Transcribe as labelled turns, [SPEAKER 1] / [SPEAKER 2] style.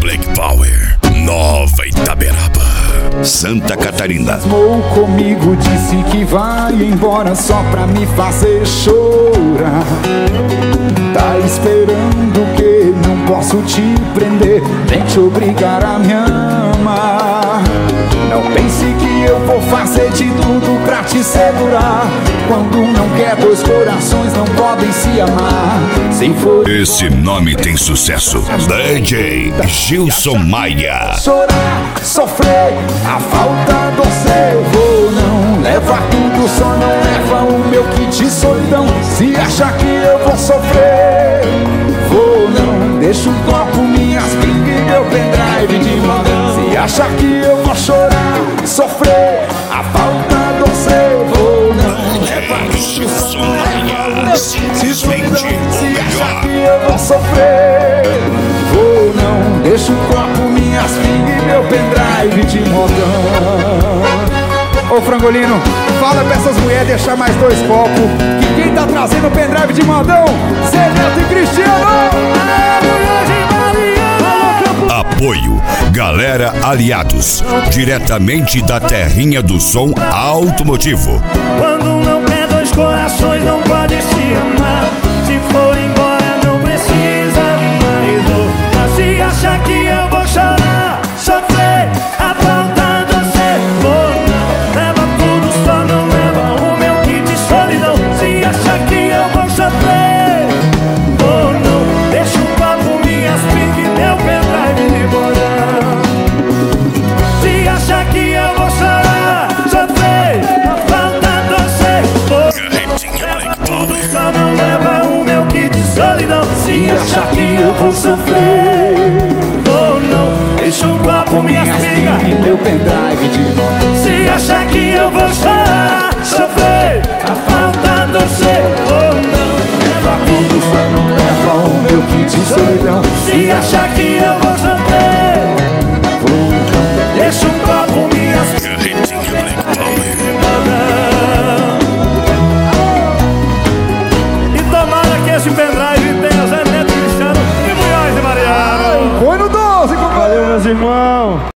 [SPEAKER 1] Black Power, Nova Itaberaba, Santa Catarina.
[SPEAKER 2] Cismou comigo, disse que vai embora só pra me fazer chorar. Tá esperando que não posso te prender, nem te obrigar a me amar. Não pense que eu vou fazer de tudo pra te segurar. Quando não quer, dois corações não podem se amar. Se for
[SPEAKER 1] Esse nome tem sucesso. DJ Gilson Maia.
[SPEAKER 2] chorar, sofrer, a falta do seu vou não leva tudo, só não leva o meu kit de solidão. Se achar que eu vou sofrer, vou não deixa um copo, minhas pingas e meu pendrive de modão. Se achar que eu vou chorar, sofrer, a falta do seu vou não leva tudo, só não leva o meu kit de solidão. Se achar que eu vou sofrer, vou não deixa um copo, minhas pingas e meu pendrive de modão. Ô Frangolino, fala pra essas mulheres deixar mais 2 copos, que quem tá trazendo o pendrive de modão, Zé Neto e Cristiano.
[SPEAKER 1] Apoio Galera Aliados, diretamente da terrinha do som automotivo.
[SPEAKER 3] Quando não quer, dois corações não podem se amar. Se for embora não precisa mais voltar. Se achar que eu vou chorar, sofrer, a falta do seu amor não leva tudo, só não leva o meu kit de solidão. Se achar que eu vou sofrer, ou não deixa um copo, minhas pingas e meu pendrive de morar. Se achar que eu vou chorar, sofrer, a falta do seu amor só não leva o meu kit de solidão. Se achar que eu vou sofrer, ou não deixa um copo, minhas pingas
[SPEAKER 2] e meu pendrive de modão.
[SPEAKER 3] se achar que eu vou chorar, sofrer, a falta do seu ou não
[SPEAKER 2] Leva tudo, só não leva o meu kit de solidão.
[SPEAKER 3] se achar que eu vou